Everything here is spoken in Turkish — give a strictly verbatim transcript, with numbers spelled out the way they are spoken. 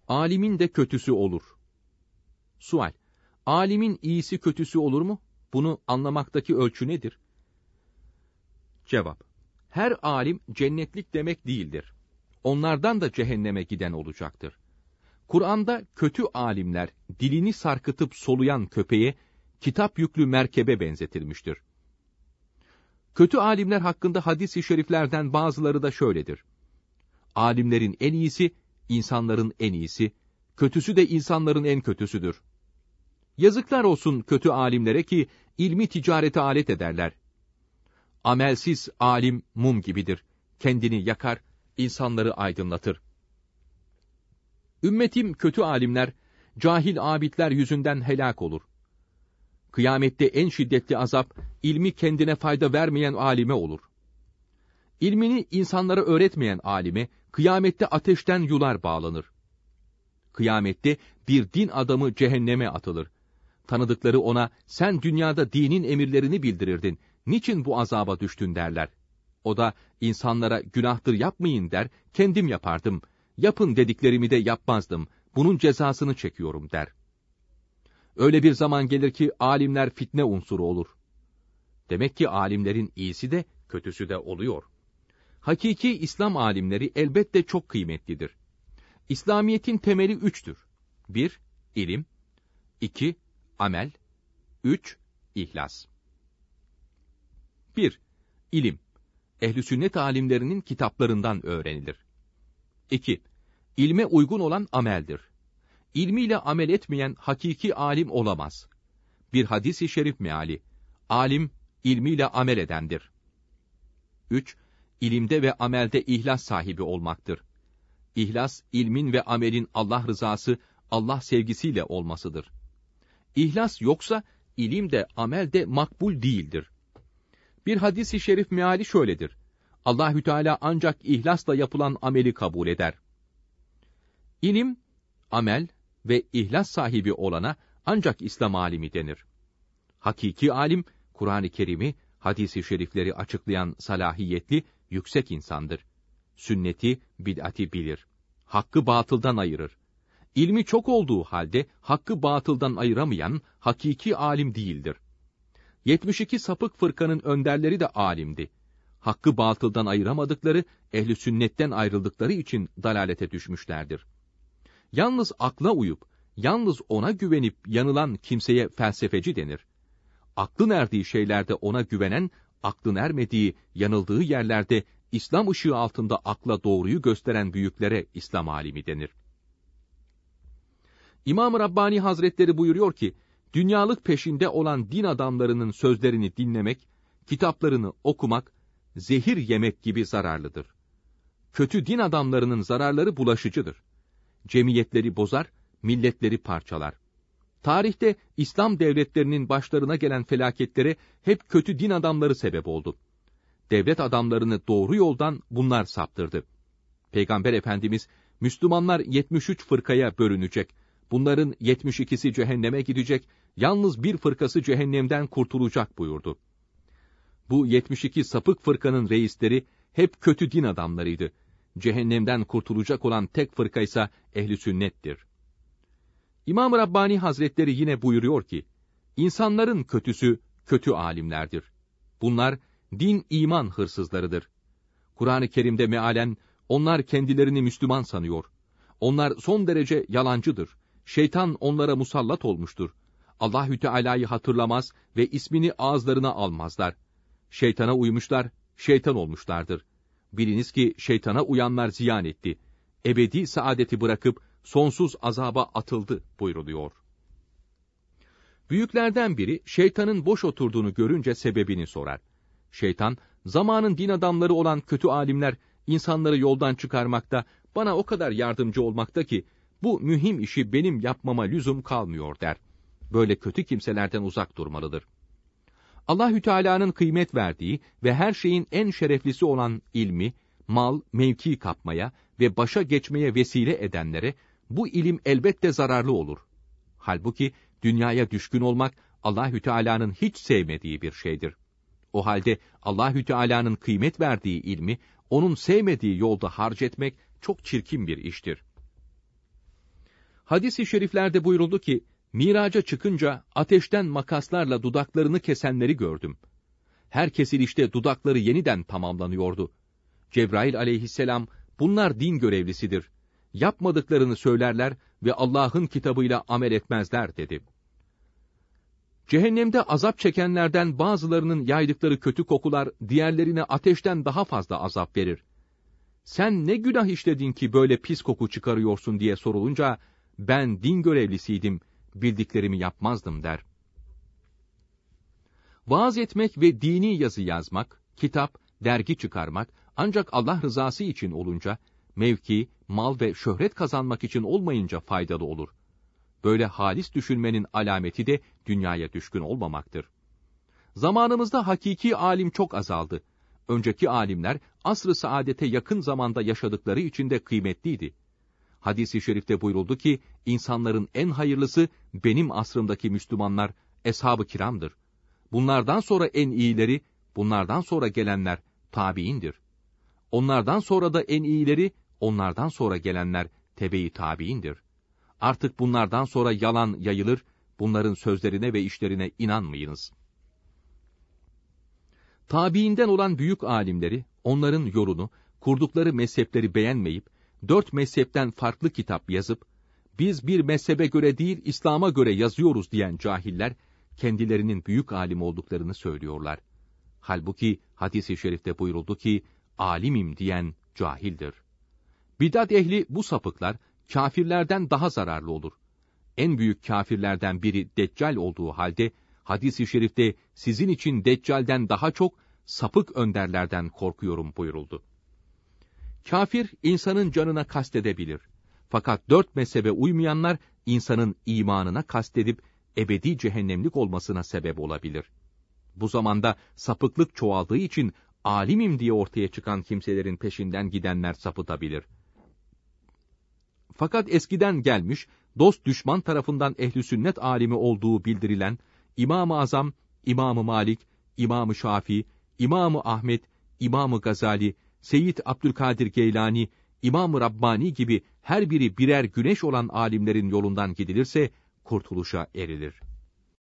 alimin de kötüsü olur. Sual: alimin iyisi kötüsü olur mu? Bunu anlamaktaki ölçü nedir? Cevap: her alim cennetlik demek değildir. Onlardan da cehenneme giden olacaktır. Kur'an'da kötü alimler dilini sarkıtıp soluyan köpeğe, kitap yüklü merkebe benzetilmiştir. Kötü alimler hakkında hadis-i şeriflerden bazıları da şöyledir: alimlerin en iyisi, insanların en iyisi, kötüsü de insanların en kötüsüdür. Yazıklar olsun kötü alimlere ki ilmi ticarete alet ederler. Amelsiz alim mum gibidir. Kendini yakar, insanları aydınlatır. Ümmetim kötü alimler, cahil abidler yüzünden helak olur. Kıyamette en şiddetli azap, ilmi kendine fayda vermeyen alime olur. İlmini insanlara öğretmeyen alime, kıyamette ateşten yular bağlanır. Kıyamette bir din adamı cehenneme atılır. Tanıdıkları ona, sen dünyada dinin emirlerini bildirirdin, niçin bu azaba düştün derler. O da, insanlara günahtır yapmayın der, kendim yapardım. Yapın dediklerimi de yapmazdım, bunun cezasını çekiyorum der. Öyle bir zaman gelir ki alimler fitne unsuru olur. Demek ki alimlerin iyisi de kötüsü de oluyor. Hakiki İslam alimleri elbette çok kıymetlidir. İslamiyet'in temeli üçtür. bir İlim, iki Amel, üç İhlas. bir İlim, ehl-i sünnet alimlerinin kitaplarından öğrenilir. iki İlme uygun olan ameldir. İlmiyle amel etmeyen hakiki alim olamaz. Bir hadis-i şerif meali, alim, ilmiyle amel edendir. üç İlimde ve amelde ihlas sahibi olmaktır. İhlas, ilmin ve amelin Allah rızası, Allah sevgisiyle olmasıdır. İhlas yoksa, ilim de amel de makbul değildir. Bir hadis-i şerif meali şöyledir: Allahü Teala ancak ihlasla yapılan ameli kabul eder. İlim, amel ve ihlas sahibi olana ancak İslam alimi denir. Hakiki alim, Kur'an-ı Kerim'i, hadis-i şerifleri açıklayan salahiyetli, yüksek insandır. Sünneti, bid'ati bilir. Hakkı batıldan ayırır. İlmi çok olduğu halde hakkı batıldan ayıramayan hakiki alim değildir. yetmiş iki sapık fırkanın önderleri de alimdi. Hakkı batıldan ayıramadıkları, ehli sünnetten ayrıldıkları için dalalete düşmüşlerdir. Yalnız akla uyup, yalnız ona güvenip yanılan kimseye felsefeci denir. Aklın erdiği şeylerde ona güvenen, aklın ermediği, yanıldığı yerlerde İslam ışığı altında akla doğruyu gösteren büyüklere İslam alimi denir. İmam-ı Rabbani Hazretleri buyuruyor ki, dünyalık peşinde olan din adamlarının sözlerini dinlemek, kitaplarını okumak, zehir yemek gibi zararlıdır. Kötü din adamlarının zararları bulaşıcıdır. Cemiyetleri bozar, milletleri parçalar. Tarihte İslam devletlerinin başlarına gelen felaketlere hep kötü din adamları sebep oldu. Devlet adamlarını doğru yoldan bunlar saptırdı. Peygamber Efendimiz, Müslümanlar yetmiş üç fırkaya bölünecek, bunların yetmiş ikisi cehenneme gidecek, yalnız bir fırkası cehennemden kurtulacak buyurdu. Bu yetmiş iki sapık fırkanın reisleri hep kötü din adamlarıydı. Cehennemden kurtulacak olan tek fırka ise ehl-i sünnettir. İmam-ı Rabbani Hazretleri yine buyuruyor ki, insanların kötüsü kötü alimlerdir. Bunlar din iman hırsızlarıdır. Kur'an-ı Kerim'de mealen, onlar kendilerini Müslüman sanıyor. Onlar son derece yalancıdır. Şeytan onlara musallat olmuştur. Allahü Teala'yı hatırlamaz ve ismini ağızlarına almazlar. Şeytana uymuşlar, şeytan olmuşlardır. Biliniz ki şeytana uyanlar ziyan etti. Ebedi saadeti bırakıp sonsuz azaba atıldı buyruluyor. Büyüklerden biri şeytanın boş oturduğunu görünce sebebini sorar. Şeytan, zamanın din adamları olan kötü alimler insanları yoldan çıkarmakta, bana o kadar yardımcı olmakta ki bu mühim işi benim yapmama lüzum kalmıyor der. Böyle kötü kimselerden uzak durmalıdır. Allahü Teala'nın kıymet verdiği ve her şeyin en şereflisi olan ilmi, mal, mevki kapmaya ve başa geçmeye vesile edenlere bu ilim elbette zararlı olur. Halbuki dünyaya düşkün olmak Allahü Teala'nın hiç sevmediği bir şeydir. O halde Allahü Teala'nın kıymet verdiği ilmi onun sevmediği yolda harcetmek çok çirkin bir iştir. Hadis-i şeriflerde buyuruldu ki, Miraca çıkınca ateşten makaslarla dudaklarını kesenleri gördüm. Her kesilişte dudakları yeniden tamamlanıyordu. Cebrail aleyhisselam, bunlar din görevlisidir. Yapmadıklarını söylerler ve Allah'ın kitabıyla amel etmezler dedi. Cehennemde azap çekenlerden bazılarının yaydıkları kötü kokular diğerlerine ateşten daha fazla azap verir. Sen ne günah işledin ki böyle pis koku çıkarıyorsun diye sorulunca, ben din görevlisiydim, bildiklerimi yapmazdım der. Vaaz etmek ve dini yazı yazmak, kitap, dergi çıkarmak ancak Allah rızası için olunca, mevki, mal ve şöhret kazanmak için olmayınca faydalı olur. Böyle halis düşünmenin alameti de dünyaya düşkün olmamaktır. Zamanımızda hakiki alim çok azaldı. Önceki alimler asr-ı saadete yakın zamanda yaşadıkları için de kıymetliydi. Hadis-i şerifte buyuruldu ki, insanların en hayırlısı benim asrımdaki Müslümanlar, eshab-ı kiramdır. Bunlardan sonra en iyileri, bunlardan sonra gelenler tabiindir. Onlardan sonra da en iyileri, onlardan sonra gelenler tebe-i tabiindir. Artık bunlardan sonra yalan yayılır, bunların sözlerine ve işlerine inanmayınız. Tabiinden olan büyük alimleri, onların yolunu, kurdukları mezhepleri beğenmeyip, dört mezhepten farklı kitap yazıp, biz bir mezhebe göre değil İslam'a göre yazıyoruz diyen cahiller, kendilerinin büyük alim olduklarını söylüyorlar. Halbuki hadis-i şerifte buyuruldu ki, alimim diyen cahildir. Bidat ehli bu sapıklar, kâfirlerden daha zararlı olur. En büyük kâfirlerden biri Deccal olduğu halde, hadis-i şerifte sizin için Deccal'den daha çok sapık önderlerden korkuyorum buyuruldu. Kâfir, insanın canına kastedebilir. Fakat dört mezhebe uymayanlar, insanın imanına kastedip, ebedi cehennemlik olmasına sebep olabilir. Bu zamanda sapıklık çoğaldığı için, alimim diye ortaya çıkan kimselerin peşinden gidenler sapıtabilir. Fakat eskiden gelmiş, dost düşman tarafından ehl-i sünnet alimi olduğu bildirilen, İmam-ı Azam, İmam-ı Malik, İmam-ı Şafii, İmam-ı Ahmet, İmam-ı Gazali, Seyyid Abdülkadir Geylani, İmam-ı Rabbani gibi her biri birer güneş olan alimlerin yolundan gidilirse, kurtuluşa erilir.